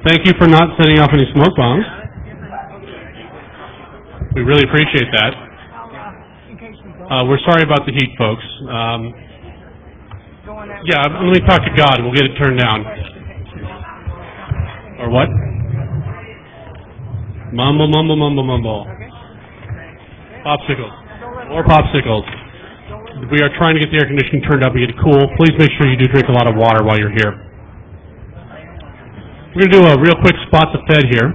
Thank you for not setting off any smoke bombs. We really appreciate that. We're sorry about the heat, folks. Yeah, let me talk to God. We'll get it turned down. Or what? Mumble, mumble, mumble, mumble. Popsicles. More popsicles. We are trying to get the air conditioning turned up and get it cool. Please make sure you do drink a lot of water while you're here. We're going to do a real quick spot the Fed here.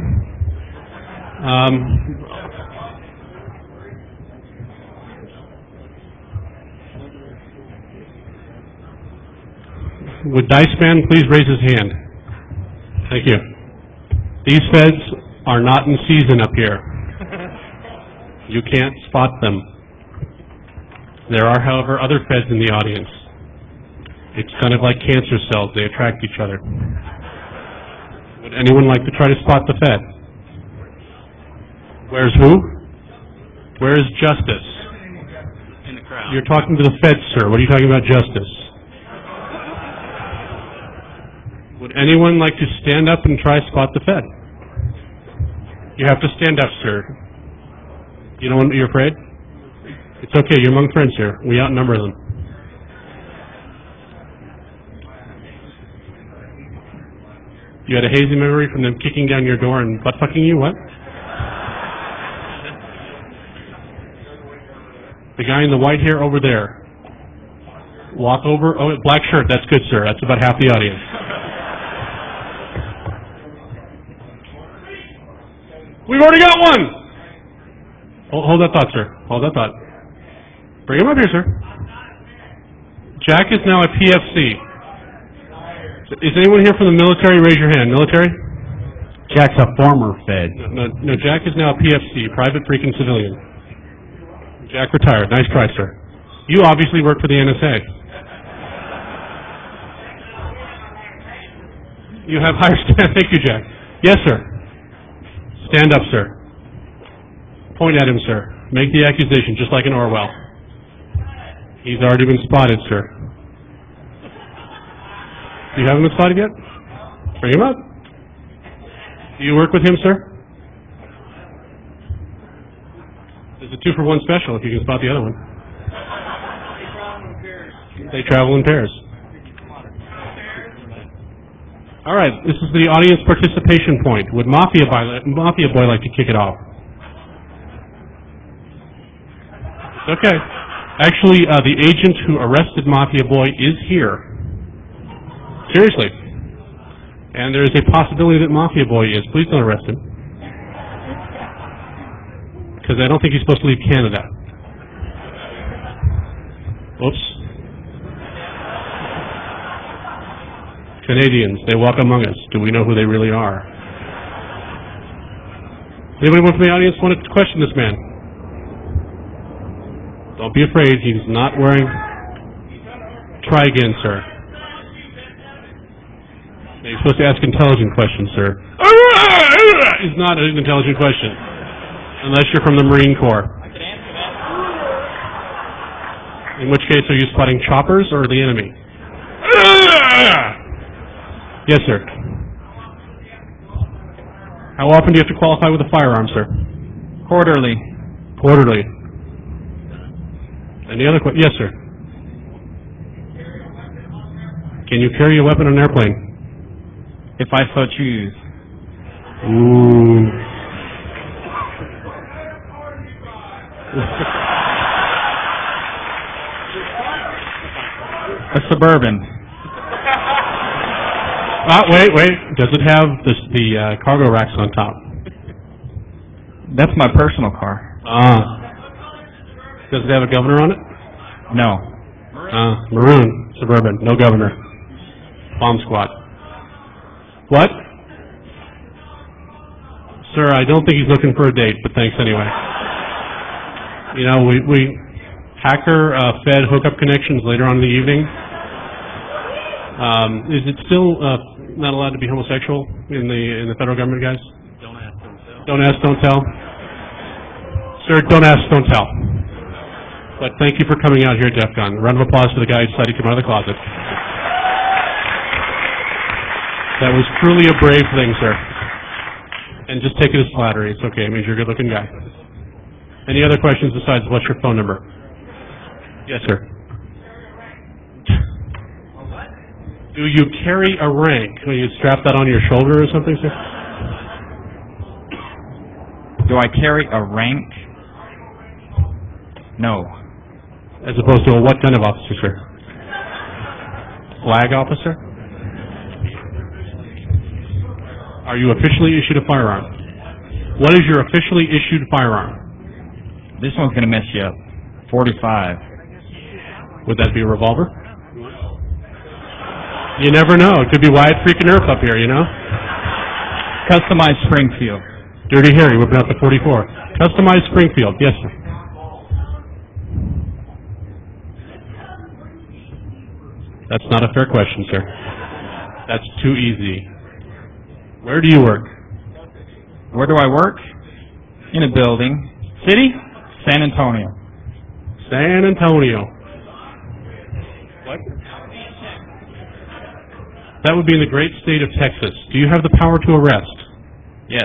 Would Dice Man please raise his hand? Thank you. These Feds are not in season up here. You can't spot them. There are, however, other Feds in the audience. It's kind of like cancer cells. They attract each other. Would anyone like to try to spot the Fed? Where's who? Where's Justice? In the crowd. You're talking to the Fed, sir. What are you talking about, Justice? Would anyone like to stand up and try to spot the Fed? You have to stand up, sir. You don't want, you're afraid? It's okay, you're among friends here. We outnumber them. You had a hazy memory from them kicking down your door and butt-fucking you? What? The guy in the white hair over there. Walk over. Oh, black shirt. That's good, sir. That's about half the audience. We've already got one! Hold that thought, sir. Hold that thought. Bring him up here, sir. Jack is now a PFC. Is anyone here from the military? Raise your hand. Military? Jack's a former Fed. No, Jack is now a PFC, private freaking civilian. Jack retired. Nice try, sir. You obviously work for the NSA. You have higher stand. Thank you, Jack. Yes, sir. Stand up, sir. Point at him, sir. Make the accusation, just like in Orwell. He's already been spotted, sir. You haven't been spotted yet? Bring him up. Do you work with him, sir? There's a 2-for-1 special if you can spot the other one. They travel in pairs. All right, this is the audience participation point. Would Mafia Boy like to kick it off? Okay. Actually, the agent who arrested Mafia Boy is here. Seriously. And there is a possibility that Mafia Boy is. Please don't arrest him. Because I don't think he's supposed to leave Canada. Oops. Canadians, they walk among us. Do we know who they really are? Anybody from the audience want to question this man? Don't be afraid, he's not wearing... Try again, sir. You're supposed to ask intelligent questions, sir. It's not an intelligent question. Unless you're from the Marine Corps. I could answer that. In which case, are you spotting choppers or the enemy? Yes, sir. How often do you have to qualify with a firearm, sir? Quarterly. Quarterly. Any other questions? Yes, sir. Can you carry a weapon on an airplane? If I so choose. Ooh. A Suburban. Wait. Does it have the cargo racks on top? That's my personal car. Does it have a governor on it? No. Maroon. Suburban. No governor. Bomb squad. What? Sir, I don't think he's looking for a date, but thanks anyway. You know, we hacker Fed hookup connections later on in the evening. Is it still not allowed to be homosexual in the federal government, guys? Don't ask, don't tell. Don't ask, don't tell. Sir, don't ask, don't tell. But thank you for coming out here at DEF CON. A round of applause for the guy who decided to come out of the closet. That was truly a brave thing, sir. And just take it as flattery. It's okay. It means you're a good-looking guy. Any other questions besides what's your phone number? Yes, sir. Do you carry a rank? Will you strap that on your shoulder or something, sir? Do I carry a rank? No. As opposed to a what kind of officer, sir? Flag officer? Are you officially issued a firearm? What is your officially issued firearm? This one's going to mess you up. 45. Would that be a revolver? You never know. It could be Wyatt freaking Earp up here, you know? Customized Springfield. Dirty Harry whipping out the 44. Customized Springfield. Yes, sir. That's not a fair question, sir. That's too easy. Where do you work? Where do I work? In a building. City? San Antonio. San Antonio. What? That would be in the great state of Texas. Do you have the power to arrest? Yes.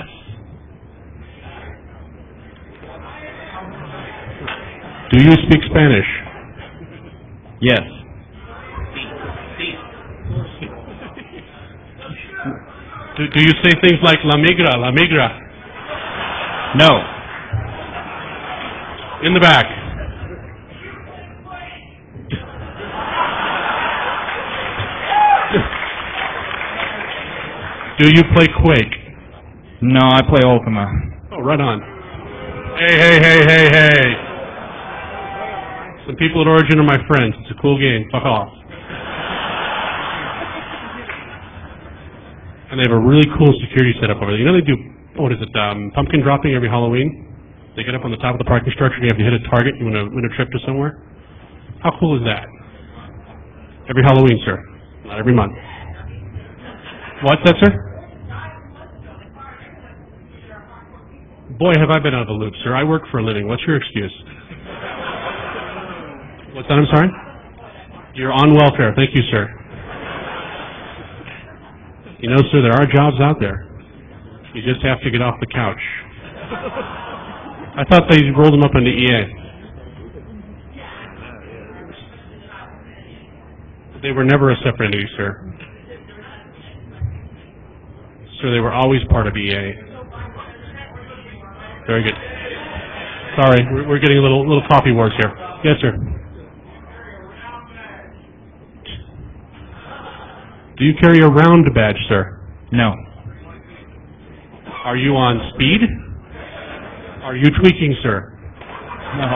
Do you speak Spanish? Yes. Do you say things like la migra, la migra? No. In the back. Do you play Quake? No, I play Ultima. Oh, right on. Hey. Some people at Origin are my friends. It's a cool game. Fuck off. And they have a really cool security setup over there. You know they do, pumpkin dropping every Halloween? They get up on the top of the parking structure and you have to hit a target. You win a trip to somewhere. How cool is that? Every Halloween, sir. Not every month. What's that, sir? Boy, have I been out of the loop, sir. I work for a living. What's your excuse? What's that? I'm sorry? You're on welfare. Thank you, sir. You know, sir, there are jobs out there. You just have to get off the couch. I thought they rolled them up into EA. They were never a separate entity, sir. Sir, they were always part of EA. Very good. Sorry, we're getting a little coffee wars here. Yes, sir. Do you carry a round badge, sir? No. Are you on speed? Are you tweaking, sir? No.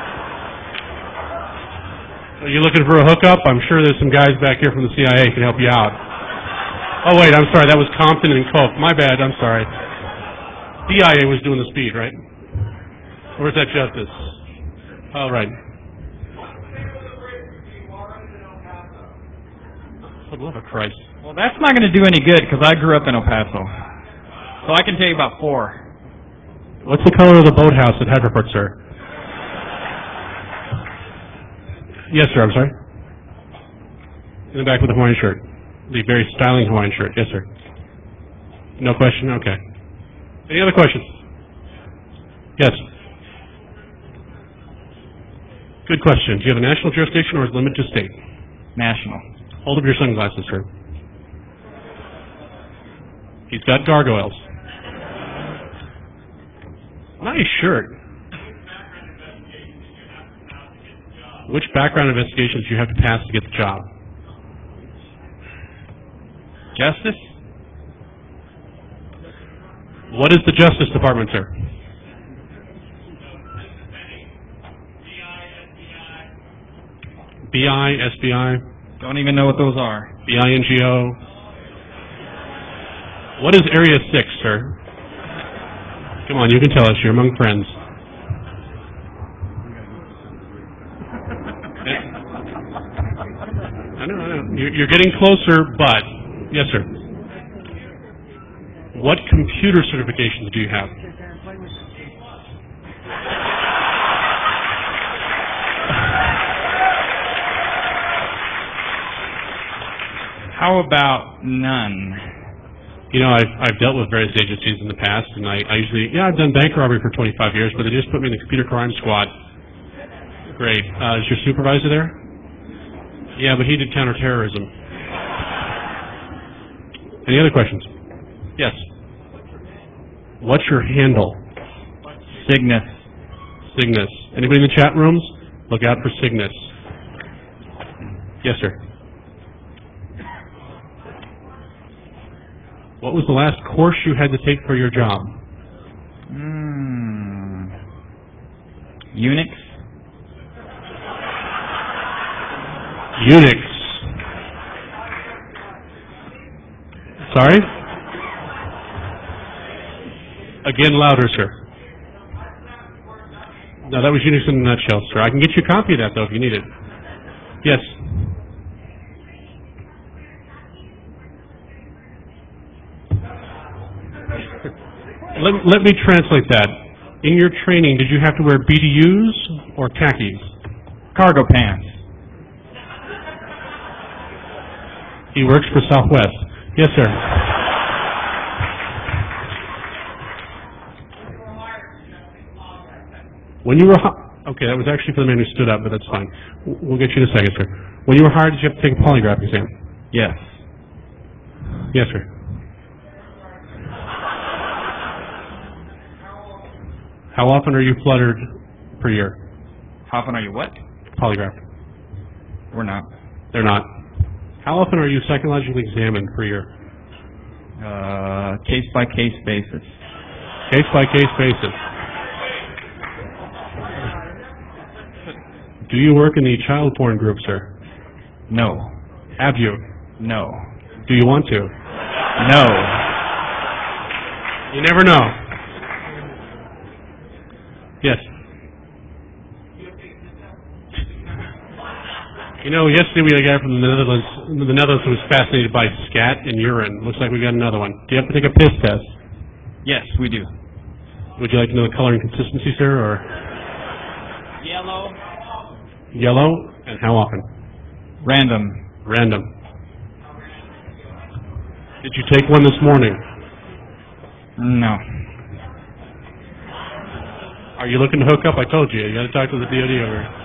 Are you looking for a hookup? I'm sure there's some guys back here from the CIA can help you out. Oh, wait, I'm sorry. That was Compton and Coke. My bad. I'm sorry. DIA was doing the speed, right? Or is that Justice? Oh, right. For the love of Christ. Well, that's not going to do any good because I grew up in El Paso. So I can tell you about 4. What's the color of the boathouse at Haverford, sir? Yes, sir, I'm sorry. In the back with the Hawaiian shirt. The very styling Hawaiian shirt. Yes, sir. No question? Okay. Any other questions? Yes. Good question. Do you have a national jurisdiction or is it limited to state? National. Hold up your sunglasses, sir. He's got gargoyles. Nice shirt. Which background investigations do you have to pass to get the job? Justice? What is the Justice Department, sir? BI, SBI? Don't even know what those are. BINGO? What is Area 6, sir? Come on, you can tell us. You're among friends. I know. You're getting closer, but... Yes, sir. What computer certifications do you have? How about none? You know, I've dealt with various agencies in the past, and I usually, I've done bank robbery for 25 years, but they just put me in the computer crime squad. Great. Is your supervisor there? Yeah, but he did counterterrorism. Any other questions? Yes. What's your handle? Cygnus. Cygnus. Anybody in the chat rooms? Look out for Cygnus. Yes, sir. What was the last course you had to take for your job? Unix. Unix. Sorry? Again, louder, sir. No, that was Unix in a nutshell, sir. I can get you a copy of that, though, if you need it. Yes. Let me translate that. In your training, did you have to wear BDUs or khakis? Cargo pants. He works for Southwest. Yes, sir. When you were okay, that was actually for the man who stood up, but that's fine. We'll get you in a second, sir. When you were hired, did you have to take a polygraph exam? Yes. Yes, sir. How often are you fluttered per year? How often are you what? Polygraph. We're not. They're not. How often are you psychologically examined per year? Case-by-case basis. Case-by-case basis. Do you work in the child porn group, sir? No. Have you? No. Do you want to? No. You never know. Yes. You know, yesterday we had a guy from the Netherlands who was fascinated by scat and urine. Looks like we got another one. Do you have to take a piss test? Yes, we do. Would you like to know the color and consistency, sir, or? Yellow. Yellow, and how often? Random. Random. Did you take one this morning? No. Are you looking to hook up? I told you. You got to talk to the DOD over here.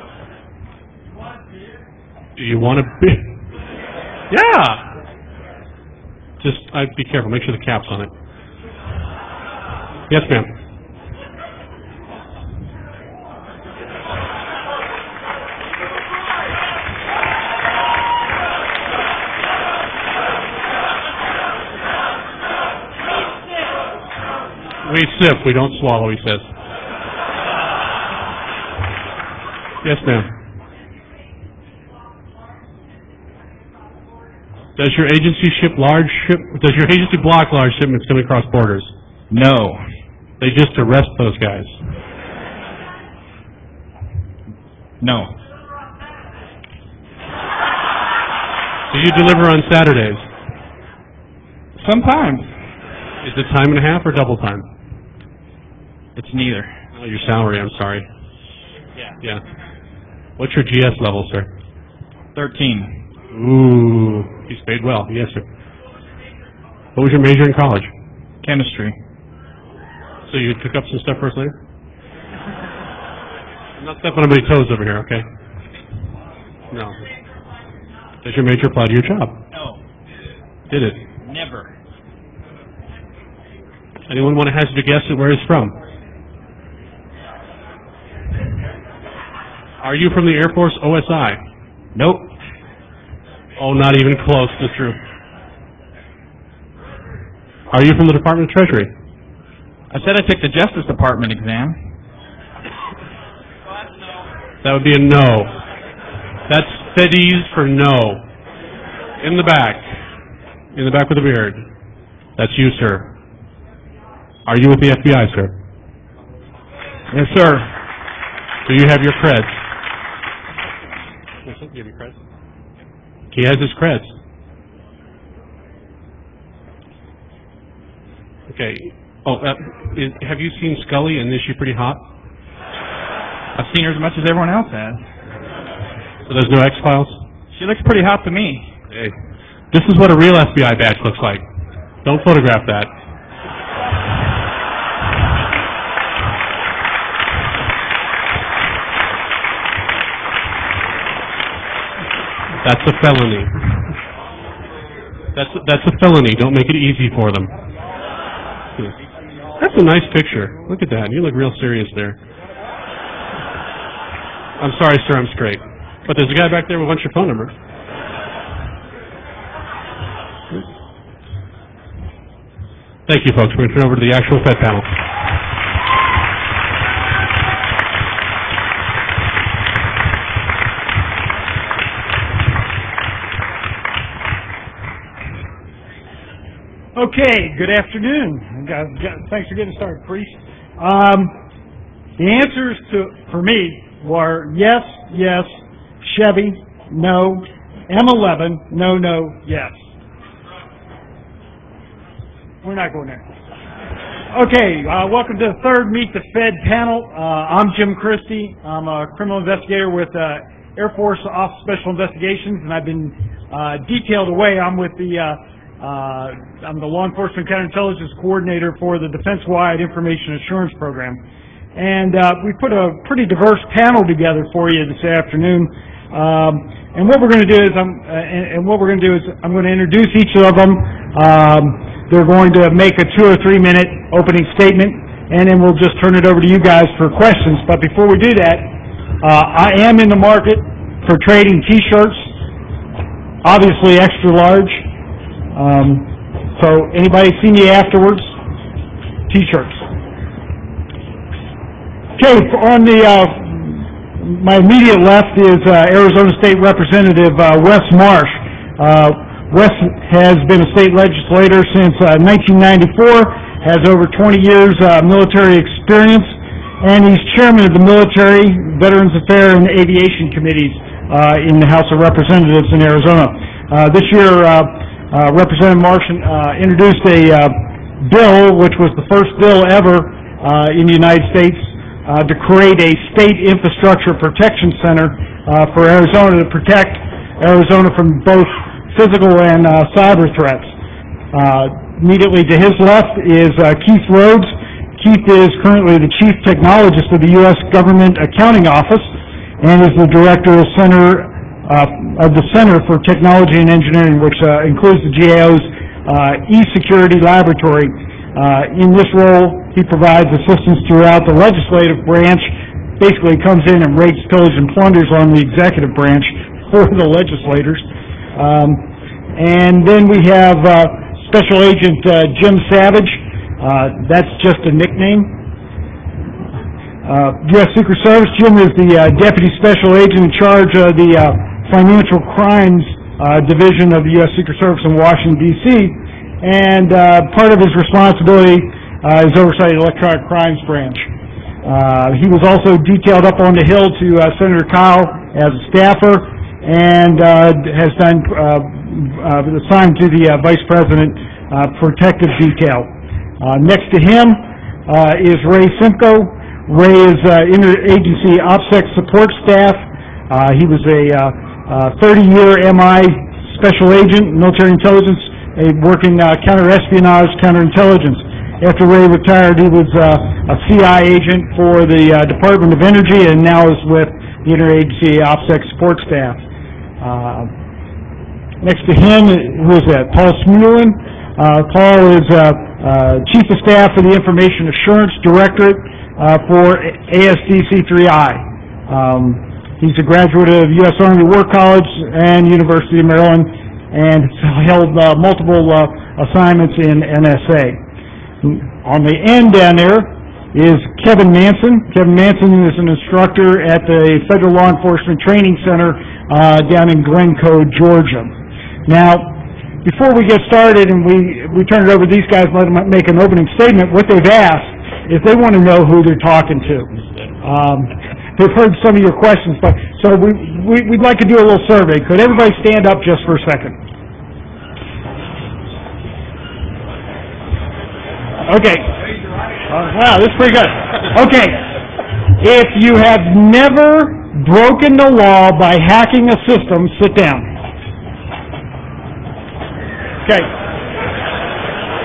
Do you want to be? Yeah. Just, be careful. Make sure the cap's on it. Yes, ma'am. We sip, we don't swallow, he says. Yes, ma'am. Does your agency does your agency block large shipments coming across borders? No. They just arrest those guys. No. Do you deliver on Saturdays? Sometimes. Is it time and a half or double time? It's neither. Oh, your salary, I'm sorry. Yeah. What's your GS level, sir? 13. Ooh, he's paid well. Yes, sir. What was your major in college? Chemistry. So you took up some stuff for us later? I'm not stepping on anybody's toes over here, okay? No. Does your major apply to your job? No. Did it? Never. Anyone want to hazard a guess at where he's from? Are you from the Air Force OSI? Nope. Oh, not even close to true. Are you from the Department of Treasury? I said I took the Justice Department exam. That would be a no. That's FEDES for no. In the back. In the back with a beard. That's you, sir. Are you with the FBI, sir? Yes, sir. Do you have your creds? Do you have your creds? He has his creds. Okay. Oh, have you seen Scully, and is she pretty hot? I've seen her as much as everyone else has. So there's no X-Files? She looks pretty hot to me. Hey. This is what a real FBI badge looks like. Don't photograph that. That's a felony. That's a felony. Don't make it easy for them. That's a nice picture. Look at that. You look real serious there. I'm sorry, sir. I'm straight. But there's a guy back there who wants your phone number. Thank you, folks. We're going to turn over to the actual Fed panel. Okay, good afternoon. Thanks for getting started, Priest. The answers for me were yes, yes, Chevy, no, M11, no, no, yes. We're not going there. Okay, welcome to the third Meet the Fed panel. I'm Jim Christie. I'm a criminal investigator with Air Force Office of Special Investigations, and I've been detailed away. I'm with I'm the Law Enforcement Counterintelligence Coordinator for the Defense-Wide Information Assurance Program. And we put a pretty diverse panel together for you this afternoon. And what we're going to do is I'm going to introduce each of them. They're going to make a 2 or 3 minute opening statement, and then we'll just turn it over to you guys for questions. But before we do that, I am in the market for trading T-shirts, obviously extra large. So anybody see me afterwards? T-shirts. Okay, on my immediate left is Arizona State Representative Wes Marsh. Wes has been a state legislator since 1994, has over 20 years military experience, and he's chairman of the Military, Veterans Affairs, and Aviation Committees in the House of Representatives in Arizona. This year, Representative Marsh introduced a bill, which was the first bill ever in the United States to create a state infrastructure protection center for Arizona to protect Arizona from both physical and cyber threats. Immediately to his left is Keith Rhodes. Keith is currently the Chief Technologist of the U.S. Government Accounting Office and is the Director of the Center for Technology and Engineering, which includes the GAO's e-security laboratory. In this role, he provides assistance throughout the legislative branch, basically comes in and rakes, pillage, and plunders on the executive branch for the legislators. And then we have Special Agent Jim Savage. That's just a nickname. U.S. Secret Service. Jim is the Deputy Special Agent in charge of the Financial Crimes Division of the U.S. Secret Service in Washington, D.C., and part of his responsibility is oversight of the Electronic Crimes Branch. He was also detailed up on the Hill to Senator Kyl as a staffer and has been assigned to the Vice President Protective Detail. Next to him is Ray Simcoe. Ray is Interagency OPSEC Support Staff. He was a 30-year MI Special Agent, Military Intelligence, working counter-espionage, counterintelligence. After Ray retired, he was a CI agent for the Department of Energy and now is with the Interagency OPSEC Support Staff. Next to him, who is that? Paul Smulin. Paul is Chief of Staff for the Information Assurance Directorate for ASDC-3I. He's a graduate of U.S. Army War College and University of Maryland and held multiple assignments in NSA. On the end down there is Kevin Manson. Kevin Manson is an instructor at the Federal Law Enforcement Training Center down in Glencoe, Georgia. Now, before we get started and we turn it over to these guys and let them make an opening statement, what they've asked is they want to know who they're talking to. They've heard some of your questions, but so we'd like to do a little survey. Could everybody stand up just for a second? Okay. Wow, this is pretty good. Okay. If you have never broken the law by hacking a system, sit down. Okay.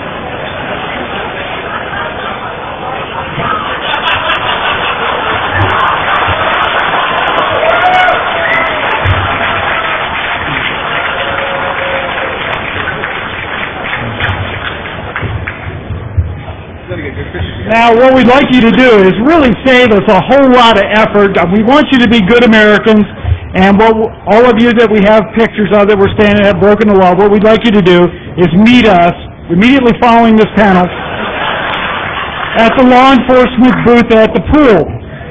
Now, what we'd like you to do is really save us a whole lot of effort. We want you to be good Americans, and all of you that we have pictures of that we're standing at Broken the Law, what we'd like you to do is meet us immediately following this panel at the law enforcement booth at the pool.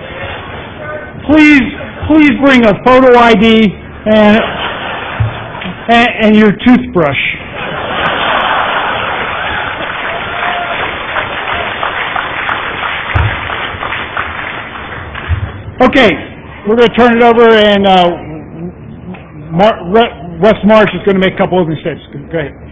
Please bring a photo ID and your toothbrush. Okay, we're going to turn it over, and Wes Marsh is going to make a couple opening statements. Go ahead.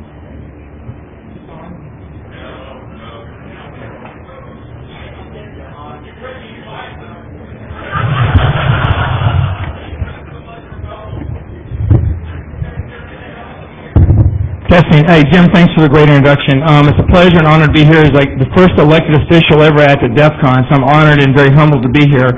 Testing. Hey, Jim, thanks for the great introduction. It's a pleasure and honor to be here as like the first elected official ever at the DEF CON, so I'm honored and very humbled to be here.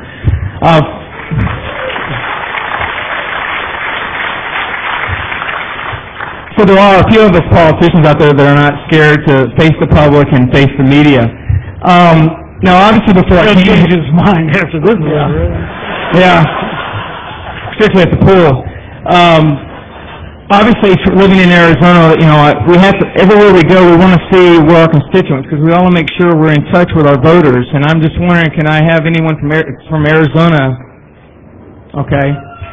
So there are a few of us politicians out there that are not scared to face the public and face the media. Now, obviously, before I change his mind after this. Yeah, particularly at the pool. Obviously, living in Arizona, you know, we have to, everywhere we go, we want to see where our constituents, because we all want to make sure we're in touch with our voters. And I'm just wondering, can I have anyone from Arizona? Okay.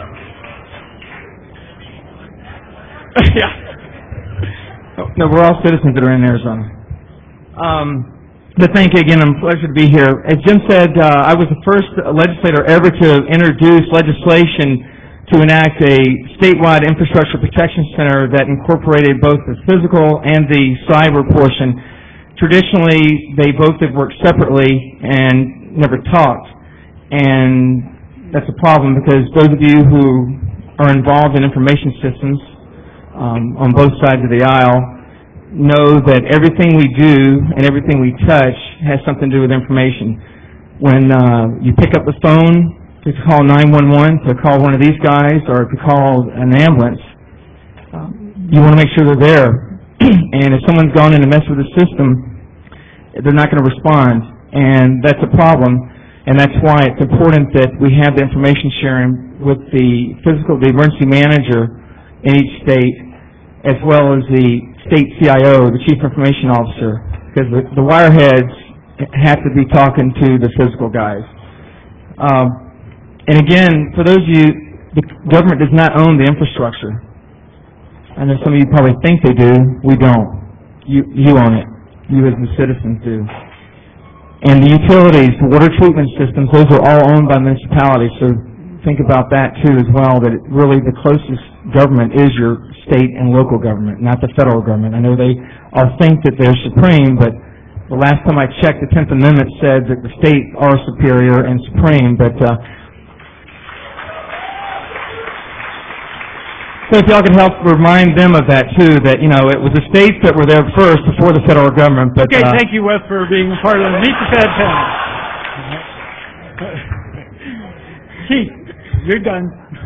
Yeah. No, we're all citizens that are in Arizona. But thank you again. I'm pleasure to be here. As Jim said, I was the first legislator ever to introduce legislation to enact a statewide infrastructure protection center that incorporated both the physical and the cyber portion. Traditionally, they both have worked separately and never talked. And that's a problem because those of you who are involved in information systems on both sides of the aisle know that everything we do and everything we touch has something to do with information. When you pick up the phone to call 911, to call one of these guys, or to call an ambulance, you want to make sure they're there. And if someone's gone in and messed with the system, they're not going to respond. And that's a problem. And that's why it's important that we have the information sharing with the emergency manager in each state, as well as the state CIO, the Chief Information Officer, because the wireheads have to be talking to the physical guys. And again, for those of you, the government does not own the infrastructure. I know some of you probably think they do. We don't. You own it. You as the citizens do. And the utilities, the water treatment systems, those are all owned by municipalities. So think about that too as well, that really the closest government is your state and local government, not the federal government. I know they all think that they're supreme, but the last time I checked, the 10th Amendment said that the states are superior and supreme, but so if y'all could help remind them of that too, that, you know, it was the states that were there first before the federal government. But okay, thank you, Wes, for being a part of the Meet the Fed panel. Keith, you're done.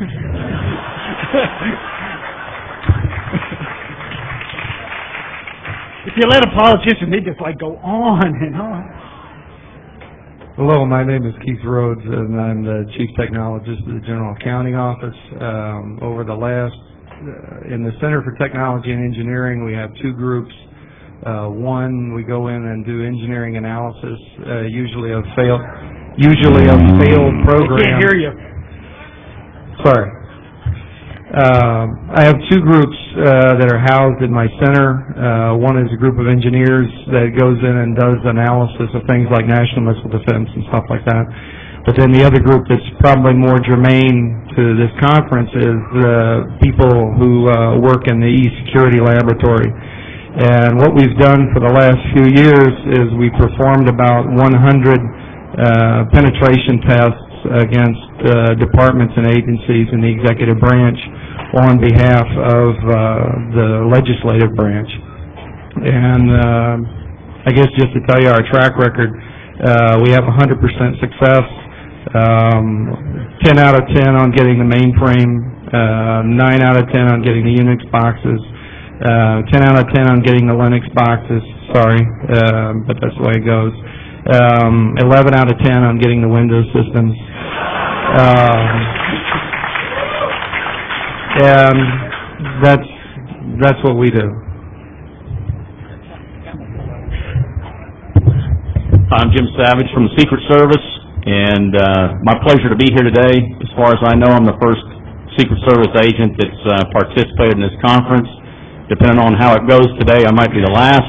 If you let a politician, they just like go on and on. Hello, my name is Keith Rhodes, and I'm the Chief Technologist of the General Accounting Office. Over the last in the Center for Technology and Engineering, we have two groups. One, we go in and do engineering analysis, usually of failed programs. I can't hear you. Sorry. I have two groups that are housed in my center. One is a group of engineers that goes in and does analysis of things like national missile defense and stuff like that. But then the other group that's probably more germane to this conference is people who work in the e-security laboratory. And what we've done for the last few years is we performed about 100 penetration tests against departments and agencies in the executive branch on behalf of the legislative branch. And I guess just to tell you our track record, we have 100% success. 10 out of 10 on getting the mainframe, 9 out of 10 on getting the Unix boxes, 10 out of 10 on getting the Linux boxes, sorry, but that's the way it goes. 11 out of 10 on getting the Windows systems. And that's what we do. I'm Jim Savage from the Secret Service, and my pleasure to be here today. As far as I know, I'm the first Secret Service agent that's participated in this conference. Depending on how it goes today, I might be the last.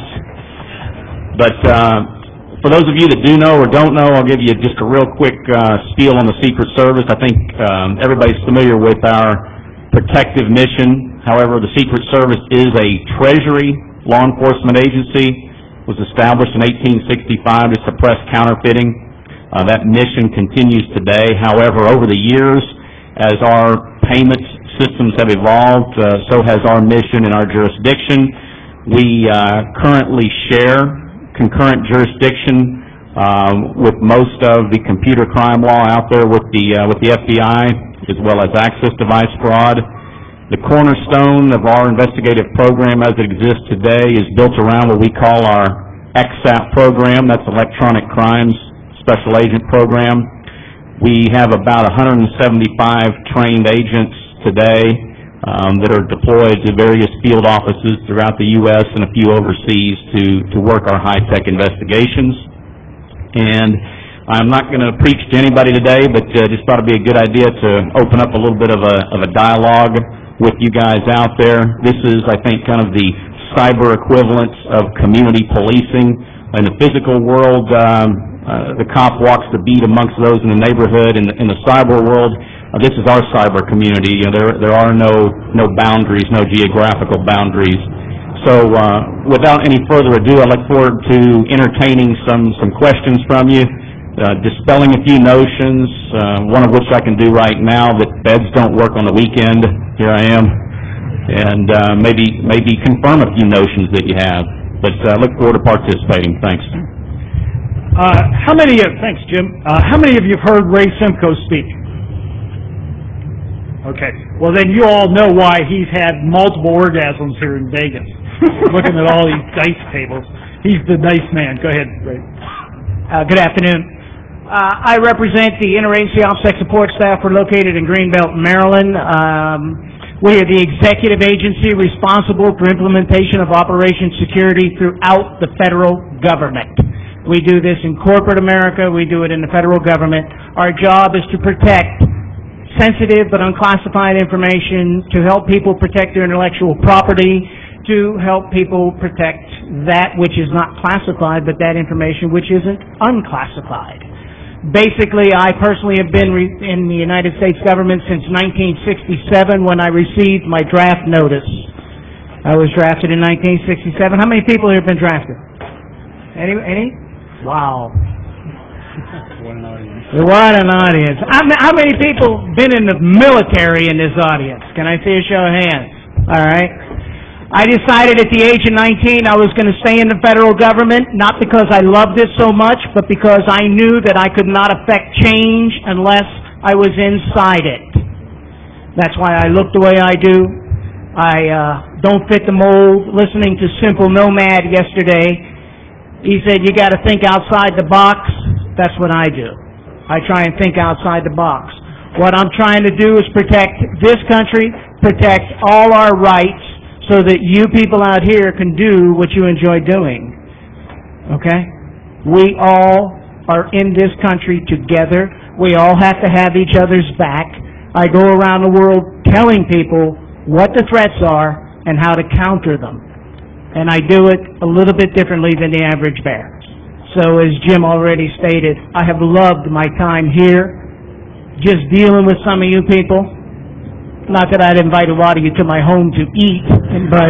But for those of you that do know or don't know, I'll give you just a real quick spiel on the Secret Service. I think everybody's familiar with our protective mission. However, the Secret Service is a Treasury law enforcement agency. Was established in 1865 to suppress counterfeiting. That mission continues today. However, over the years, as our payment systems have evolved, so has our mission and our jurisdiction. We currently share concurrent jurisdiction with most of the computer crime law out there with the FBI, as well as access device fraud. The cornerstone of our investigative program as it exists today is built around what we call our EXAP program. That's Electronic Crimes Special Agent Program. We have about 175 trained agents today that are deployed to various field offices throughout the U.S. and a few overseas to work our high-tech investigations. And I'm not going to preach to anybody today, but just thought it'd be a good idea to open up a little bit of a dialogue with you guys out there. This is, I think, kind of the cyber equivalent of community policing. In the physical world, the cop walks the beat amongst those in the neighborhood. In the cyber world, this is our cyber community. You know, there are no boundaries, no geographical boundaries. So, without any further ado, I look forward to entertaining some questions from you, dispelling a few notions, one of which I can do right now, that beds don't work on the weekend. Here I am. And maybe confirm a few notions that you have. But I look forward to participating. Thanks. Thanks, Jim. How many of you have heard Ray Simcoe speak? Okay. Well, then you all know why he's had multiple orgasms here in Vegas. Looking at all these dice tables. He's the dice man. Go ahead, Ray. Good afternoon. I represent the Interagency OPSEC support staff. We're located in Greenbelt, Maryland. We are the executive agency responsible for implementation of Operation Security throughout the federal government. We do this in corporate America. We do it in the federal government. Our job is to protect sensitive but unclassified information, to help people protect their intellectual property, to help people protect that which is not classified, but that information which isn't unclassified. Basically, I personally have been in the United States government since 1967 when I received my draft notice. I was drafted in 1967. How many people here have been drafted? Any? Wow. What an audience. How many people been in the military in this audience? Can I see a show of hands? All right. I decided at the age of 19 I was going to stay in the federal government, not because I loved it so much, but because I knew that I could not affect change unless I was inside it. That's why I look the way I do. I don't fit the mold. Listening to Simple Nomad yesterday, he said you got to think outside the box. That's what I do. I try and think outside the box. What I'm trying to do is protect this country, protect all our rights, so that you people out here can do what you enjoy doing. Okay? We all are in this country together. We all have to have each other's back. I go around the world telling people what the threats are and how to counter them. And I do it a little bit differently than the average bear. So as Jim already stated, I have loved my time here, just dealing with some of you people. Not that I'd invite a lot of you to my home to eat, but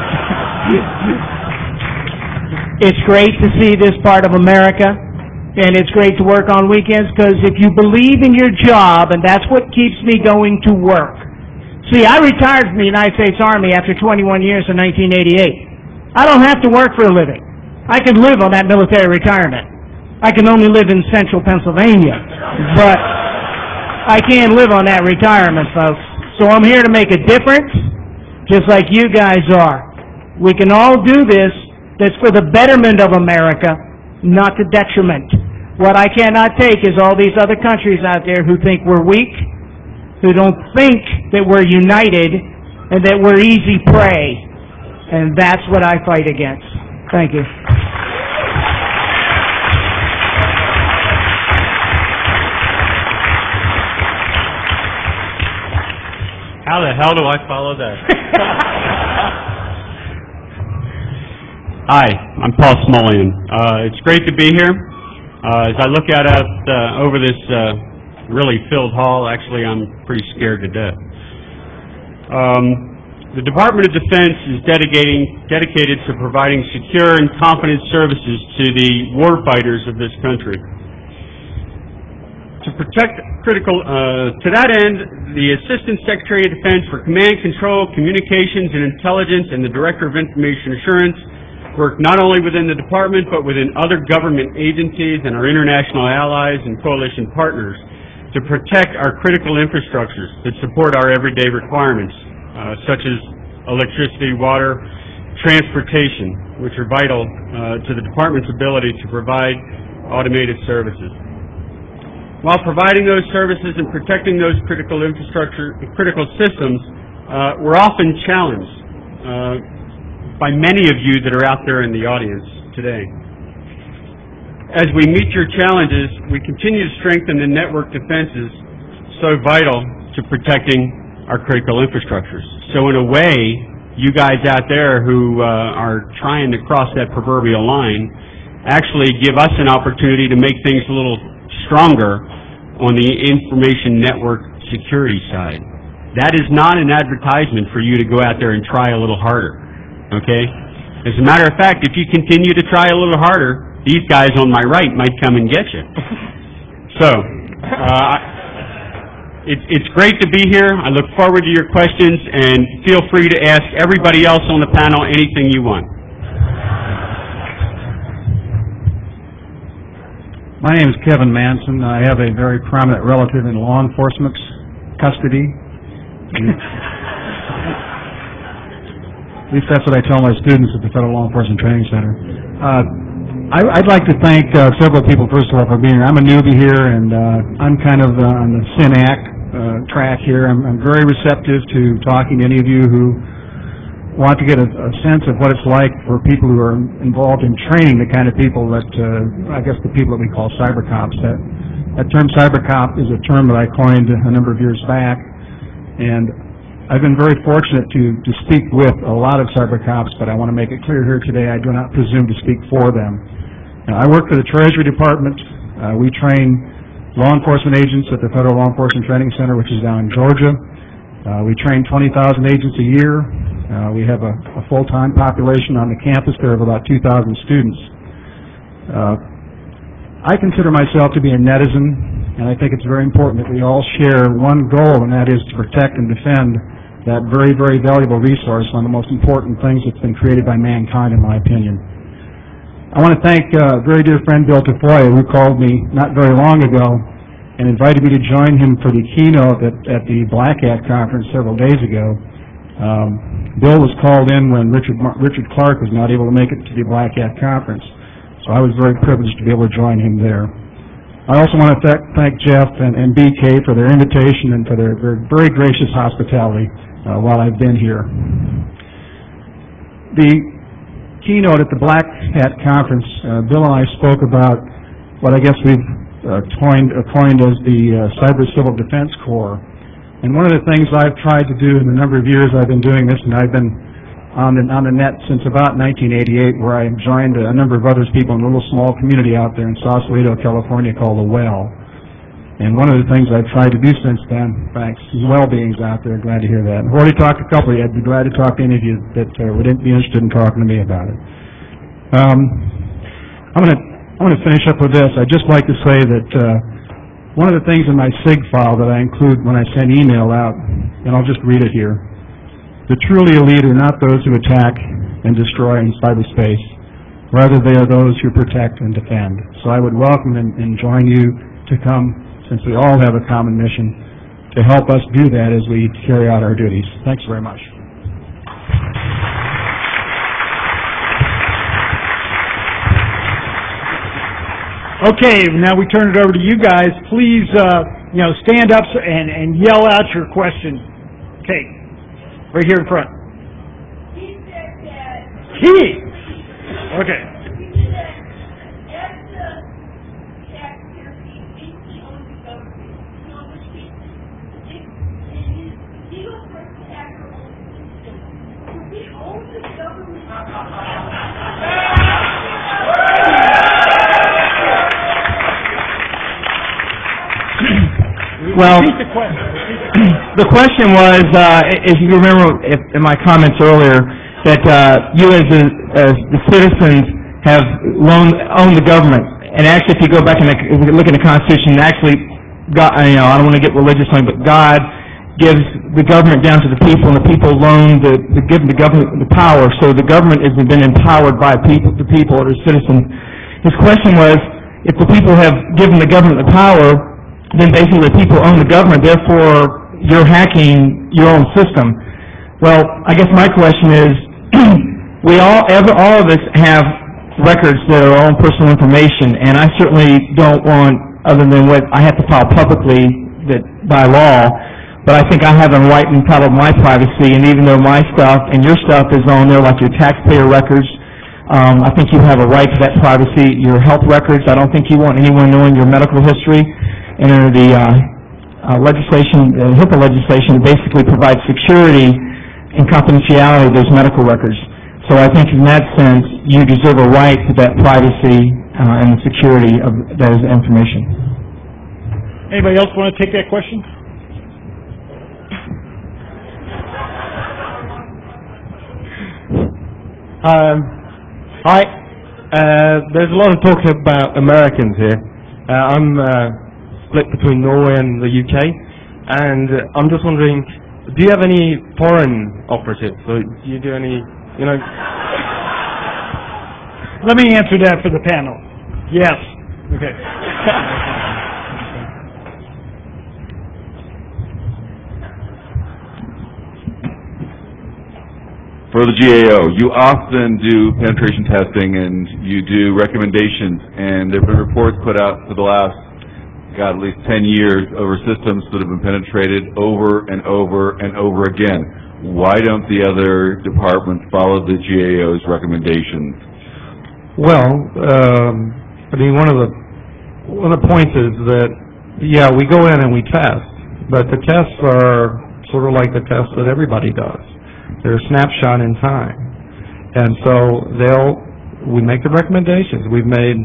it's great to see this part of America, and it's great to work on weekends, because if you believe in your job, and that's what keeps me going to work. See, I retired from the United States Army after 21 years in 1988. I don't have to work for a living. I can live on that military retirement. I can only live in central Pennsylvania, but I can't live on that retirement, folks. So I'm here to make a difference, just like you guys are. We can all do this. That's for the betterment of America, not to detriment. What I cannot take is all these other countries out there who think we're weak, who don't think that we're united, and that we're easy prey. And that's what I fight against. Thank you. How the hell do I follow that? Hi, I'm Paul Smolian. It's great to be here. As I look out over this really filled hall, actually I'm pretty scared to death. The Department of Defense is dedicated to providing secure and competent services to the warfighters of this country. To protect to that end, the Assistant Secretary of Defense for Command, Control, Communications, and Intelligence and the Director of Information Assurance work not only within the Department, but within other government agencies and our international allies and coalition partners to protect our critical infrastructures that support our everyday requirements, such as electricity, water, transportation, which are vital to the Department's ability to provide automated services. While providing those services and protecting those critical infrastructure, critical systems, we're often challenged by many of you that are out there in the audience today. As we meet your challenges, we continue to strengthen the network defenses so vital to protecting our critical infrastructures. So in a way, you guys out there who are trying to cross that proverbial line actually give us an opportunity to make things a little stronger on the information network security side. That is not an advertisement for you to go out there and try a little harder, okay? As a matter of fact, if you continue to try a little harder, these guys on my right might come and get you. So, it's great to be here. I look forward to your questions, and feel free to ask everybody else on the panel anything you want. My name is Kevin Manson. I have a very prominent relative in law enforcement's custody. At least that's what I tell my students at the Federal Law Enforcement Training Center. I'd like to thank several people, first of all, for being here. I'm a newbie here, and I'm kind of on the SYNAC track here. I'm very receptive to talking to any of you who want to get a sense of what it's like for people who are involved in training the kind of people that, I guess the people that we call cyber cops. That term cyber cop is a term that I coined a number of years back, and I've been very fortunate to speak with a lot of cyber cops, but I want to make it clear here today I do not presume to speak for them. I work for the Treasury Department. We train law enforcement agents at the Federal Law Enforcement Training Center, which is down in Georgia. We train 20,000 agents a year. We have a full-time population on the campus there of about 2,000 students. I consider myself to be a netizen, and I think it's very important that we all share one goal, and that is to protect and defend that very, very valuable resource, one of the most important things that's been created by mankind, in my opinion. I want to thank a very dear friend, Bill Tafoya, who called me not very long ago and invited me to join him for the keynote at the Black Hat conference several days ago. Bill was called in when Richard Clark was not able to make it to the Black Hat conference, so I was very privileged to be able to join him there. I also want to thank Jeff and BK for their invitation and for their very gracious hospitality while I've been here. The keynote at the Black Hat conference, Bill and I spoke about what I guess we've coined as the Cyber Civil Defense Corps. And one of the things I've tried to do in the number of years I've been doing this, and I've been on the net since about 1988, where I joined a number of other people in a little small community out there in Sausalito, California, called The Well. And one of the things I've tried to do since then, thanks, is well-beings out there. Glad to hear that. I've already talked to a couple of you. I'd be glad to talk to any of you that would be interested in talking to me about it. I'm going to finish up with this. I'd just like to say that one of the things in my SIG file that I include when I send email out, and I'll just read it here, the truly elite are not those who attack and destroy in cyberspace. Rather, they are those who protect and defend. So I would welcome and join you to come, since we all have a common mission, to help us do that as we carry out our duties. Thanks very much. Okay, now we turn it over to you guys. Please, stand up and yell out your question. Okay, right here in front. He said that... He! Okay. Well, the question was, if you remember in my comments earlier, that you as the citizens have owned the government. And actually, if you go back and look in the Constitution, actually, God, I don't want to get religious on it, but God gives the government down to the people, and the people give the government the power. So the government has been empowered by the people or the citizens. His question was, if the people have given the government the power, then basically the people own the government, therefore you're hacking your own system. Well, I guess my question is, all of us have records that are our own personal information, and I certainly don't want, other than what I have to file publicly by law, but I think I have a right and title of my privacy, and even though my stuff and your stuff is on there, like your taxpayer records, I think you have a right to that privacy. Your health records, I don't think you want anyone knowing your medical history. And under the HIPAA legislation, basically provides security and confidentiality of those medical records. So I think in that sense, you deserve a right to that privacy and the security of those information. Anybody else want to take that question? Hi. There's a lot of talk about Americans here. I'm split between Norway and the UK, and I'm just wondering, do you have any foreign operatives? Or do you do any, Let me answer that for the panel. Yes. Okay. For the GAO, you often do penetration testing and you do recommendations, and there have been reports put out for the last, at least 10 years over systems that have been penetrated over and over and over again. Why don't the other departments follow the GAO's recommendations? Well, one of the points is that, we go in and we test, but the tests are sort of like the tests that everybody does. They're a snapshot in time. And so we make the recommendations. We've made,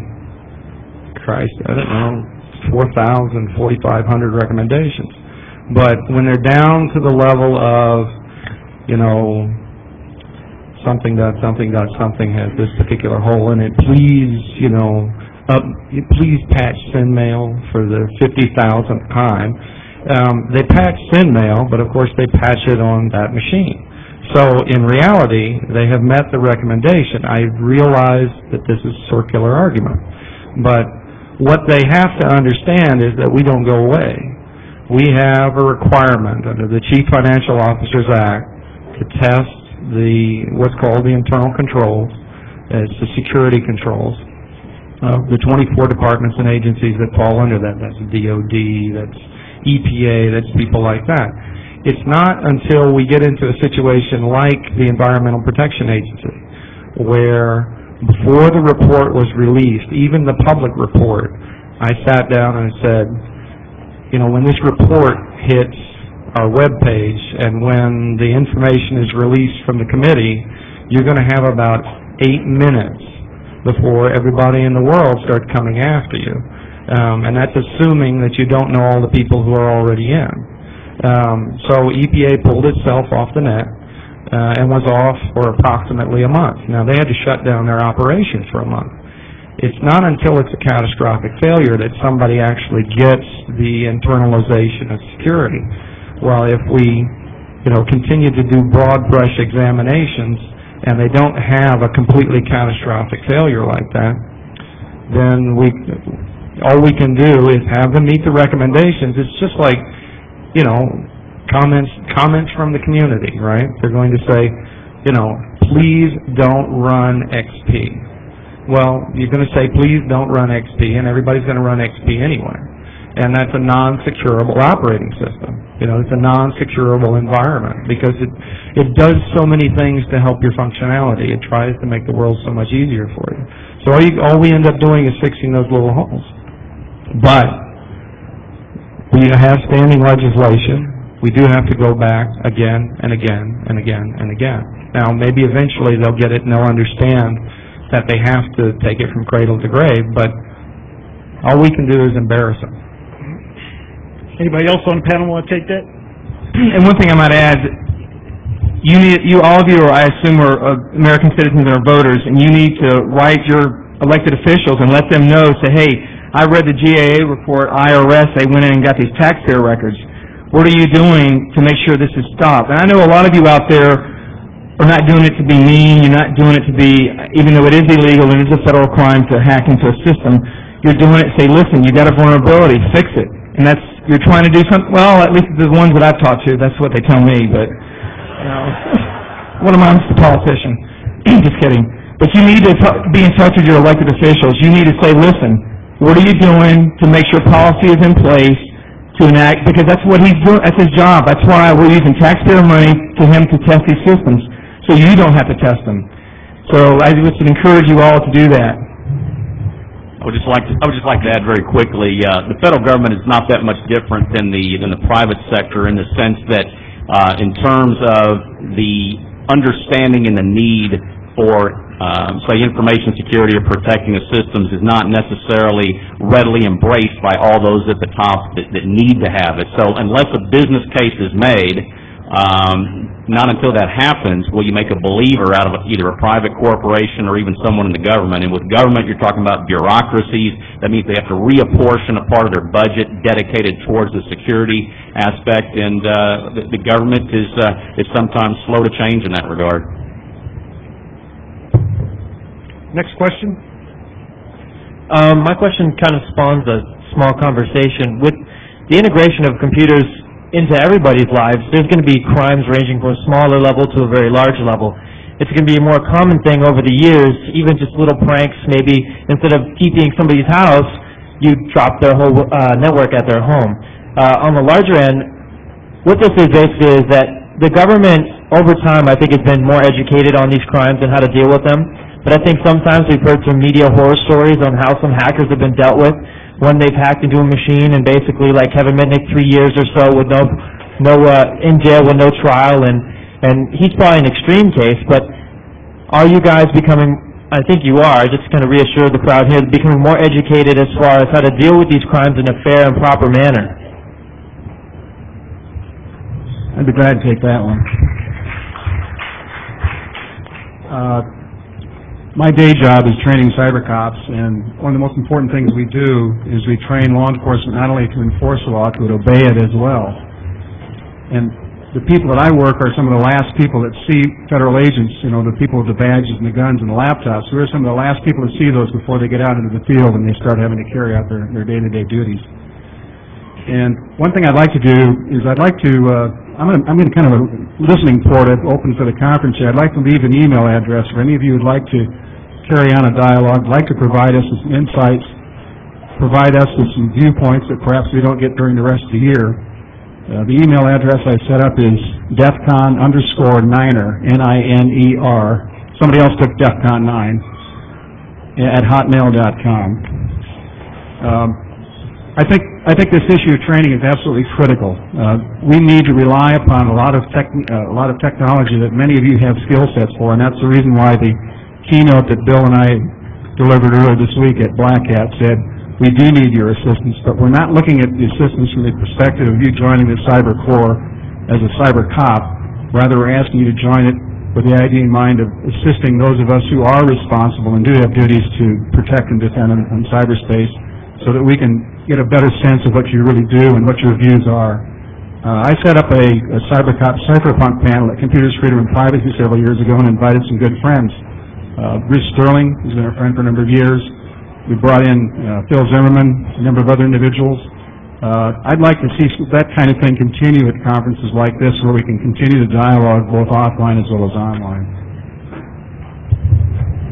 4,000, 4,500 recommendations. But when they're down to the level of, something has this particular hole in it, please, please patch SendMail for the 50,000th time. They patch SendMail, but of course they patch it on that machine. So in reality, they have met the recommendation. I realize that this is a circular argument, but what they have to understand is that we don't go away. We have a requirement under the Chief Financial Officers Act to test what's called the internal controls. It's the security controls of the 24 departments and agencies that fall under that. That's DOD, that's EPA, that's people like that. It's not until we get into a situation like the Environmental Protection Agency, where before the report was released, even the public report, I sat down and said, when this report hits our webpage and when the information is released from the committee, you're going to have about 8 minutes before everybody in the world starts coming after you. And that's assuming that you don't know all the people who are already in. So EPA pulled itself off the net and was off for approximately a month. Now, they had to shut down their operations for a month. It's not until it's a catastrophic failure that somebody actually gets the internalization of security. Well, if we, continue to do broad brush examinations and they don't have a completely catastrophic failure like that, then all we can do is have them meet the recommendations. It's just like, comments from the community, right? They're going to say, please don't run XP. well, you're going to say, please don't run XP, and everybody's going to run XP anyway. And that's a non-securable operating system. You know, it's a non-securable environment because it does so many things to help your functionality. It tries to make the world so much easier for you. So all we end up doing is fixing those little holes. But we have standing legislation. We do have to go back again and again and again and again. Now, maybe eventually they'll get it and they'll understand that they have to take it from cradle to grave, but all we can do is embarrass them. Anybody else on the panel want to take that? And one thing I might add, all of you, I assume, are American citizens and are voters, and you need to write your elected officials and let them know, say, hey, I read the GAA report, IRS, they went in and got these taxpayer records. What are you doing to make sure this is stopped? And I know a lot of you out there are not doing it to be mean, you're not doing it to be, even though it is illegal and it is a federal crime to hack into a system, you're doing it to say, listen, you got a vulnerability, fix it. And you're trying to do something, well, at least the ones that I've talked to, that's what they tell me, but, you know, one of mine's a politician. Just kidding. But you need to be in touch with your elected officials. You need to say, listen, what are you doing to make sure policy is in place to enact, because that's what he's doing, that's his job. That's why we're using taxpayer money for him to test these systems, so you don't have to test them. So I would encourage you all to do that. I would just like to add very quickly, the federal government is not that much different than the private sector in the sense that, in terms of the understanding and the need for, say, information security or protecting the systems is not necessarily readily embraced by all those at the top that need to have it. So unless a business case is made, not until that happens will you make a believer out of either a private corporation or even someone in the government. And with government, you're talking about bureaucracies. That means they have to reapportion a part of their budget dedicated towards the security aspect, and the government is sometimes slow to change in that regard. Next question. My question kind of spawns a small conversation. With the integration of computers into everybody's lives, there's going to be crimes ranging from a smaller level to a very large level. It's going to be a more common thing over the years, even just little pranks. Maybe instead of keeping somebody's house, you drop their whole network at their home. On the larger end, what this is basically is that the government, over time, I think has been more educated on these crimes and how to deal with them. But I think sometimes we've heard some media horror stories on how some hackers have been dealt with when they've hacked into a machine, and basically, like Kevin Mitnick, 3 years or so with in jail with no trial, and he's probably an extreme case. But are you guys becoming? I think you are. Just kind of reassure the crowd here, becoming more educated as far as how to deal with these crimes in a fair and proper manner. I'd be glad to take that one. My day job is training cyber cops, and one of the most important things we do is we train law enforcement not only to enforce the law, but obey it as well. And the people that I work are some of the last people that see federal agents, you know, the people with the badges and the guns and the laptops. We're some of the last people to see those before they get out into the field and they start having to carry out their day-to-day duties. And one thing I'd like to do is I'm going to kind of a listening port open for the conference here. I'd like to leave an email address for any of you who'd like to carry on a dialogue, like to provide us with some insights, provide us with some viewpoints that perhaps we don't get during the rest of the year. The email address I set up is DEFCON_Niner, N-I-N-E-R. Somebody else took DEFCON 9 at hotmail.com. I think this issue of training is absolutely critical. We need to rely upon a lot of technology that many of you have skill sets for, and that's the reason why the keynote that Bill and I delivered earlier this week at Black Hat said, we do need your assistance, but we're not looking at the assistance from the perspective of you joining the Cyber Corps as a cyber cop. Rather, we're asking you to join it with the idea in mind of assisting those of us who are responsible and do have duties to protect and defend in cyberspace, so that we can get a better sense of what you really do and what your views are. I set up a CyberCop cypherpunk panel at Computers, Freedom, and Privacy several years ago and invited some good friends. Bruce Sterling has been our friend for a number of years. We brought in Phil Zimmerman, a number of other individuals. I'd like to see that kind of thing continue at conferences like this, where we can continue the dialogue both offline as well as online. Let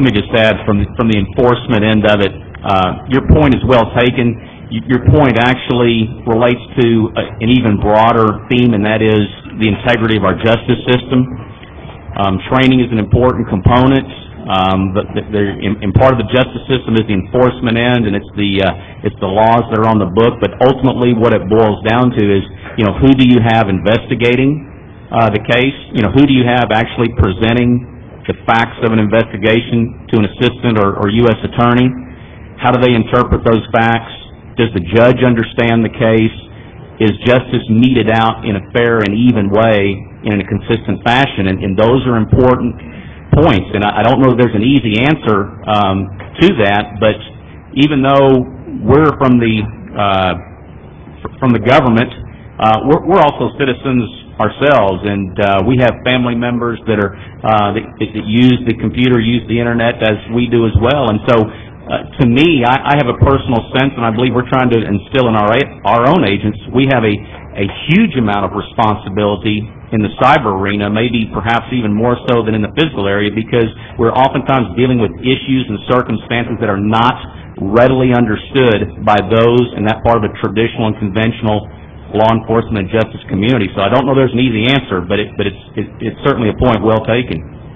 let me just add from the enforcement end of it, your point is well taken. Your point actually relates to an even broader theme, and that is the integrity of our justice system. Training is an important component, but and part of the justice system is the enforcement end, and it's the laws that are on the book. But ultimately, what it boils down to is, who do you have investigating the case? Who do you have actually presenting the facts of an investigation to an assistant or U.S. attorney? How do they interpret those facts? Does the judge understand the case? Is justice meted out in a fair and even way in a consistent fashion? And those are important points. And I don't know if there's an easy answer to that, but even though we're from the government, we're also citizens ourselves, and we have family members that are that use the computer, use the internet as we do as well. And so, to me, I have a personal sense, and I believe we're trying to instill in our own agents, we have a huge amount of responsibility in the cyber arena, maybe perhaps even more so than in the physical area, because we're oftentimes dealing with issues and circumstances that are not readily understood by those in that part of the traditional and conventional law enforcement and justice community. So I don't know there's an easy answer, but it's certainly a point well taken.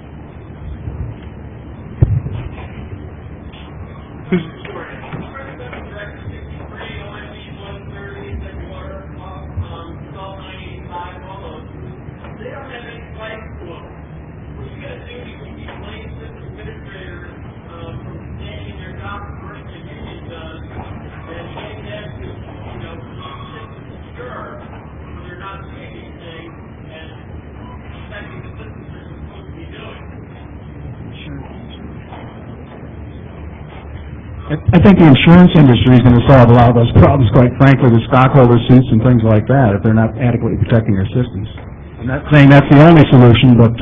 I think the insurance industry is going to solve a lot of those problems, quite frankly, with stockholder suits and things like that, if they're not adequately protecting their systems. I'm not saying that's the only solution, but,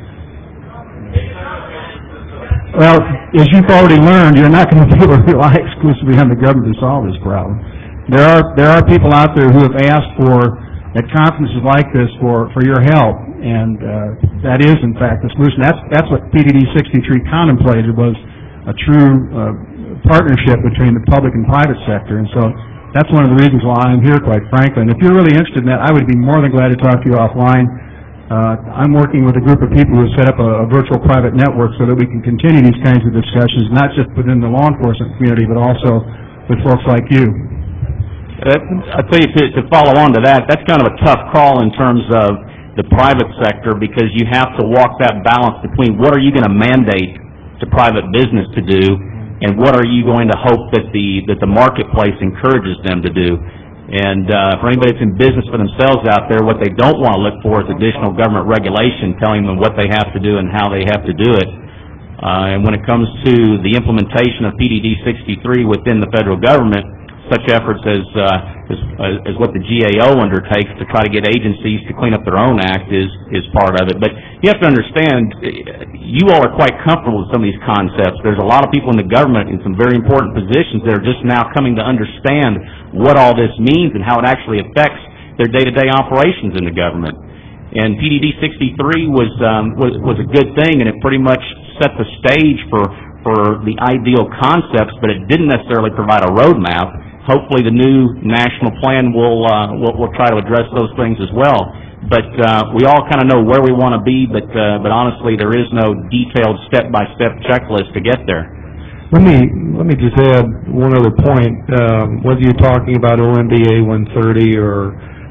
well, as you've already learned, you're not going to be able to rely exclusively on the government to solve this problem. There are people out there who have asked at conferences like this for your help, and that is, in fact, the solution. That's what PDD 63 contemplated, was a true partnership between the public and private sector, and so that's one of the reasons why I'm here, quite frankly. And if you're really interested in that, I would be more than glad to talk to you offline. I'm working with a group of people who have set up a virtual private network so that we can continue these kinds of discussions, not just within the law enforcement community, but also with folks like you. I'll tell you, to follow on to that, that's kind of a tough call in terms of the private sector, because you have to walk that balance between what are you going to mandate to private business to do, and what are you going to hope that the marketplace encourages them to do. And for anybody that's in business for themselves out there, what they don't want to look for is additional government regulation telling them what they have to do and how they have to do it. And when it comes to the implementation of PDD 63 within the federal government, such efforts as what the GAO undertakes to try to get agencies to clean up their own act is part of it. But you have to understand, you all are quite comfortable with some of these concepts. There's a lot of people in the government in some very important positions that are just now coming to understand what all this means and how it actually affects their day-to-day operations in the government. And PDD 63 was a good thing, and it pretty much set the stage for the ideal concepts, but it didn't necessarily provide a roadmap. Hopefully the new national plan will try to address those things as well. But we all kind of know where we want to be, but honestly there is no detailed step-by-step checklist to get there. Let me just add one other point. Whether you're talking about OMBA 130 or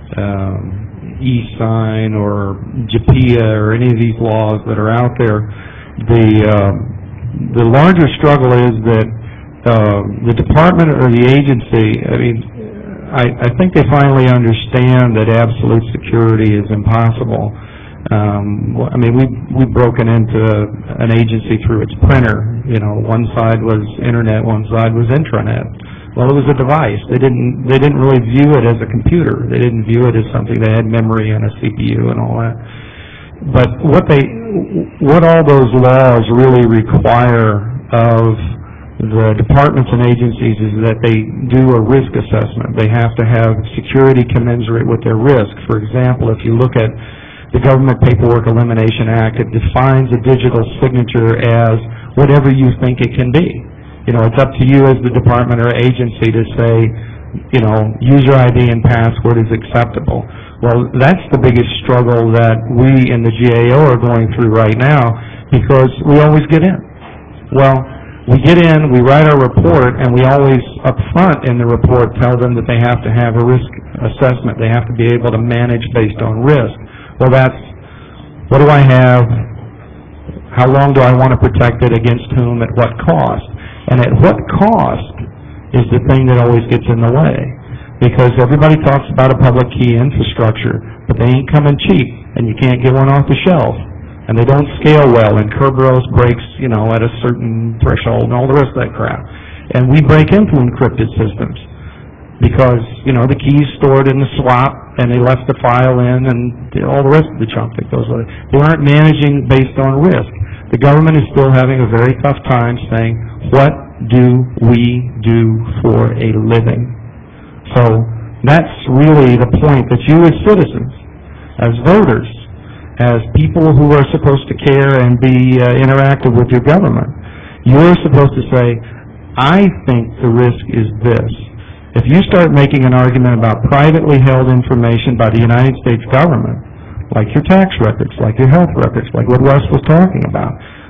e-sign or JPIA or any of these laws that are out there, the larger struggle is that the department or the agency, I think they finally understand that absolute security is impossible. We've broken into an agency through its printer. One side was internet, one side was intranet. Well, it was a device. They didn't really view it as a computer. They didn't view it as something that had memory and a CPU and all that. But what all those laws really require of the departments and agencies is that they do a risk assessment. They have to have security commensurate with their risk. For example, if you look at the Government Paperwork Elimination Act, it defines a digital signature as whatever you think it can be. You know, it's up to you as the department or agency to say, you know, user ID and password is acceptable. Well, that's the biggest struggle that we in the GAO are going through right now, because we always get in. Well, we get in, we write our report, and we always up front in the report tell them that they have to have a risk assessment. They have to be able to manage based on risk. Well, that's, what do I have? How long do I want to protect it, against whom, at what cost? And at what cost is the thing that always gets in the way. Because everybody talks about a public key infrastructure, but they ain't coming cheap, and you can't get one off the shelf. And they don't scale well, and Kerberos breaks, you know, at a certain threshold and all the rest of that crap. And we break into encrypted systems because, you know, the key's stored in the swap, and they left the file in, and all the rest of the junk that goes with it. They aren't managing based on risk. The government is still having a very tough time saying, what do we do for a living? So that's really the point, that you as citizens, as voters, as people who are supposed to care and be interactive with your government, you're supposed to say, I think the risk is this. If you start making an argument about privately held information by the United States government, like your tax records, like your health records, like what Russ was talking about,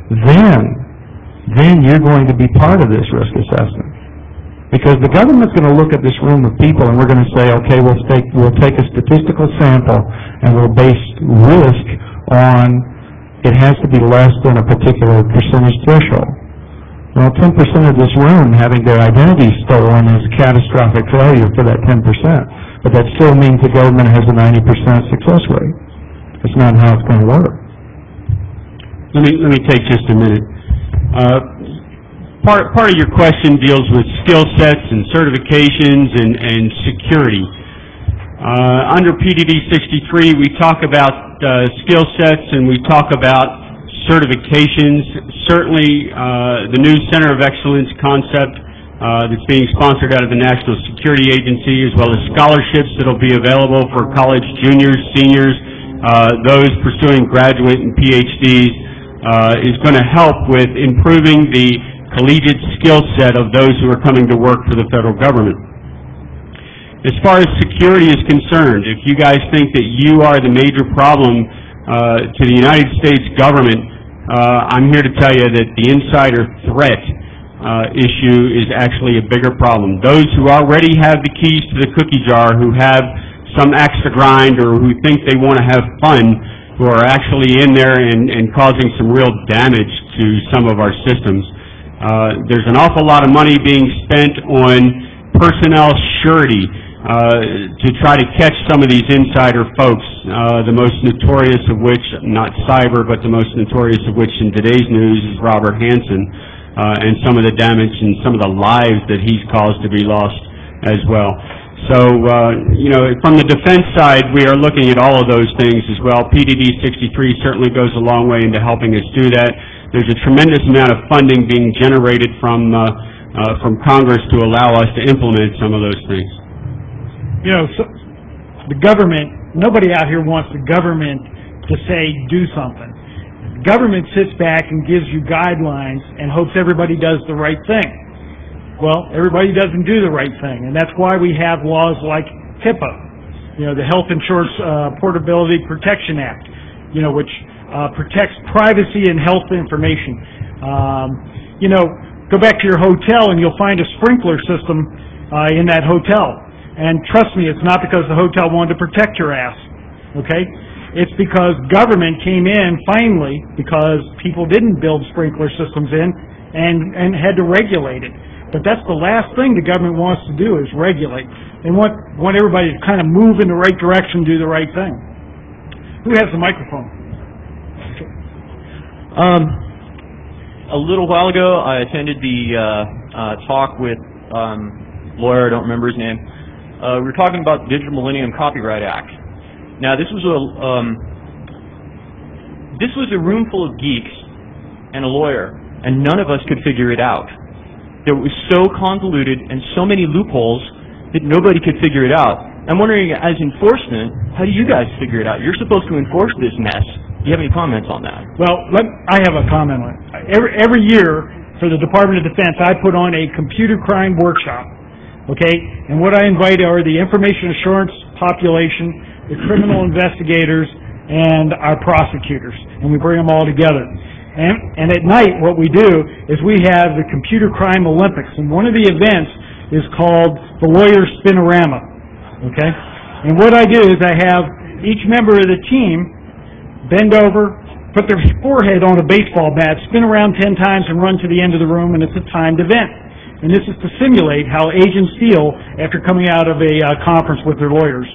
then you're going to be part of this risk assessment. Because the government's going to look at this room of people, and we're going to say, okay, we'll take a statistical sample, and we'll base risk on it has to be less than a particular percentage threshold. Well, 10% of this room having their identity stolen is a catastrophic failure for that 10%. But that still means the government has a 90% success rate. That's not how it's going to work. Let me take just a minute. Part of your question deals with skill sets and certifications and security. Under PDD 63, we talk about skill sets and we talk about certifications. Certainly, the new Center of Excellence concept that's being sponsored out of the National Security Agency, as well as scholarships that will be available for college juniors, seniors, those pursuing graduate and PhDs, is going to help with improving the collegiate skill set of those who are coming to work for the federal government. As far as security is concerned, if you guys think that you are the major problem to the United States government, I'm here to tell you that the insider threat issue is actually a bigger problem. Those who already have the keys to the cookie jar, who have some axe to grind, or who think they want to have fun, who are actually in there and causing some real damage to some of our systems. There's an awful lot of money being spent on personnel surety to try to catch some of these insider folks, the most notorious of which, not cyber, but the most notorious of which in today's news is Robert Hansen, and some of the damage and some of the lives that he's caused to be lost as well. So, you know, from the defense side, we are looking at all of those things as well. PDD 63 certainly goes a long way into helping us do that. There's a tremendous amount of funding being generated from Congress to allow us to implement some of those things. You know, so the government, nobody out here wants the government to say, do something. The government sits back and gives you guidelines and hopes everybody does the right thing. Well, everybody doesn't do the right thing, and that's why we have laws like HIPAA, you know, the Health Insurance Portability Protection Act, you know, which protects privacy and health information. You know, go back to your hotel and you'll find a sprinkler system in that hotel. And trust me, it's not because the hotel wanted to protect your ass, okay? It's because government came in finally, because people didn't build sprinkler systems in, and had to regulate it. But that's the last thing the government wants to do, is regulate. They want everybody to kind of move in the right direction, do the right thing. Who has the microphone? A little while ago, I attended the talk with lawyer, I don't remember his name. We were talking about the Digital Millennium Copyright Act. Now, this was a room full of geeks and a lawyer, and none of us could figure it out. It was so convoluted and so many loopholes that nobody could figure it out. I'm wondering, as enforcement, how do you guys figure it out? You're supposed to enforce this mess. Do you have any comments on that? Well, I have a comment on it. every year for the Department of Defense, I put on a computer crime workshop, okay? And what I invite are the information assurance population, the criminal investigators, and our prosecutors, and we bring them all together. And at night, what we do is we have the Computer Crime Olympics, and one of the events is called the Lawyer Spinorama, okay? And what I do is I have each member of the team bend over, put their forehead on a baseball bat, spin around 10 times, and run to the end of the room, and it's a timed event. And this is to simulate how agents feel after coming out of a conference with their lawyers.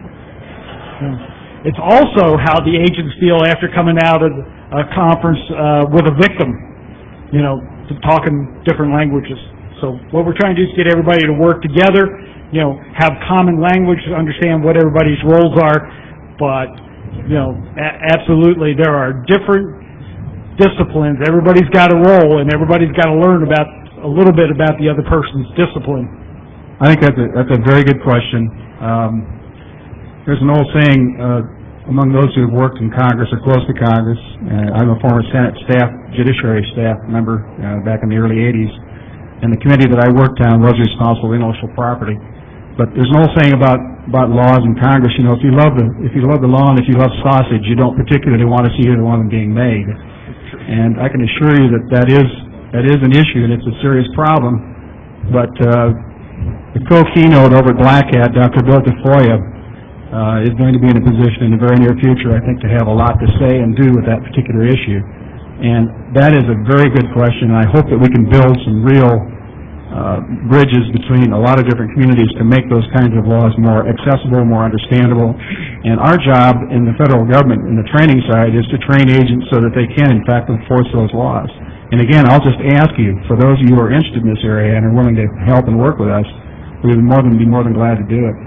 It's also how the agents feel after coming out of a conference with a victim, talking different languages. So what we're trying to do is get everybody to work together, have common language, understand what everybody's roles are, but absolutely, there are different disciplines. Everybody's got a role, and everybody's got to learn a little bit about the other person's discipline. I think that's a very good question. There's an old saying among those who have worked in Congress or close to Congress. I'm a former Senate Judiciary staff member back in the early '80s, and the committee that I worked on was responsible for intellectual property. But there's an old saying about laws in Congress, if you love the law and if you love sausage, you don't particularly want to see either one of them being made. And I can assure you that is an issue, and it's a serious problem. But the co-keynote over at Black Hat, Dr. Bill Tafoya, is going to be in a position in the very near future, I think, to have a lot to say and do with that particular issue. And that is a very good question, and I hope that we can build some real bridges between a lot of different communities to make those kinds of laws more accessible, more understandable. And our job in the federal government, in the training side, is to train agents so that they can, in fact, enforce those laws. And again, I'll just ask you, for those of you who are interested in this area and are willing to help and work with us, we would be more than glad to do it.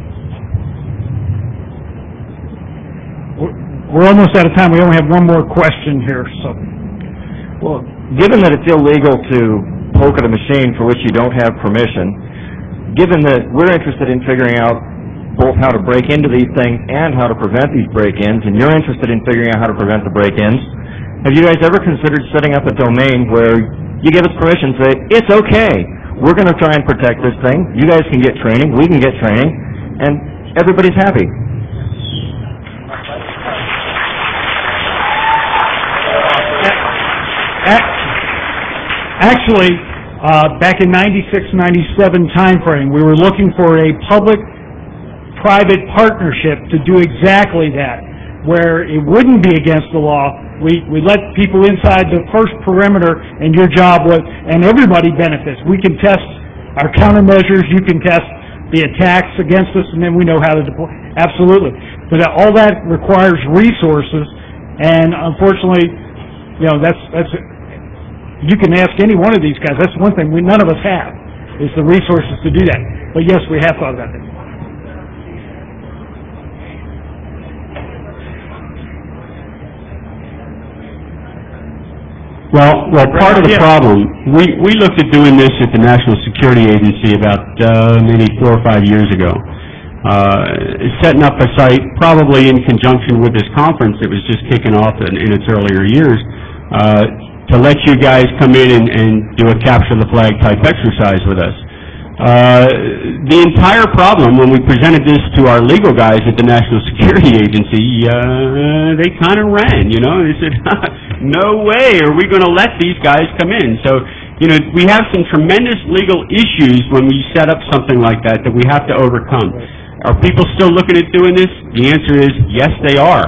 We're almost out of time. We only have one more question here. Well, given that it's illegal to poke at a machine for which you don't have permission, given that we're interested in figuring out both how to break into these things and how to prevent these break-ins, and you're interested in figuring out how to prevent the break-ins, have you guys ever considered setting up a domain where you give us permission, say, it's okay, we're going to try and protect this thing, you guys can get training, we can get training, and everybody's happy? Actually, back in 96-97 timeframe, we were looking for a public-private partnership to do exactly that, where it wouldn't be against the law. We let people inside the first perimeter, and your job was, and everybody benefits. We can test our countermeasures, you can test the attacks against us, and then we know how to deploy. Absolutely. But all that requires resources, and unfortunately, that's you can ask any one of these guys. That's one thing none of us have, is the resources to do that. But yes, we have thought about that. Well, part of the problem, we looked at doing this at the National Security Agency about maybe 4 or 5 years ago. Setting up a site, probably in conjunction with this conference that was just kicking off in its earlier years, to let you guys come in and do a capture the flag type exercise with us. The entire problem, when we presented this to our legal guys at the National Security Agency, they kind of ran, They said, no way are we going to let these guys come in. So, we have some tremendous legal issues when we set up something like that we have to overcome. Are people still looking at doing this? The answer is yes, they are.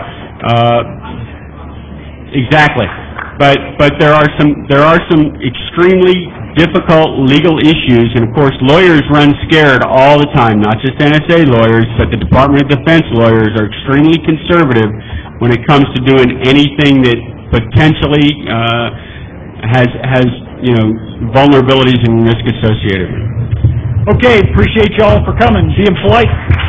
Exactly. But there are some extremely difficult legal issues, and of course lawyers run scared all the time, not just NSA lawyers, but the Department of Defense lawyers are extremely conservative when it comes to doing anything that potentially has vulnerabilities and risk associated with it. Okay, appreciate y'all for coming, being polite.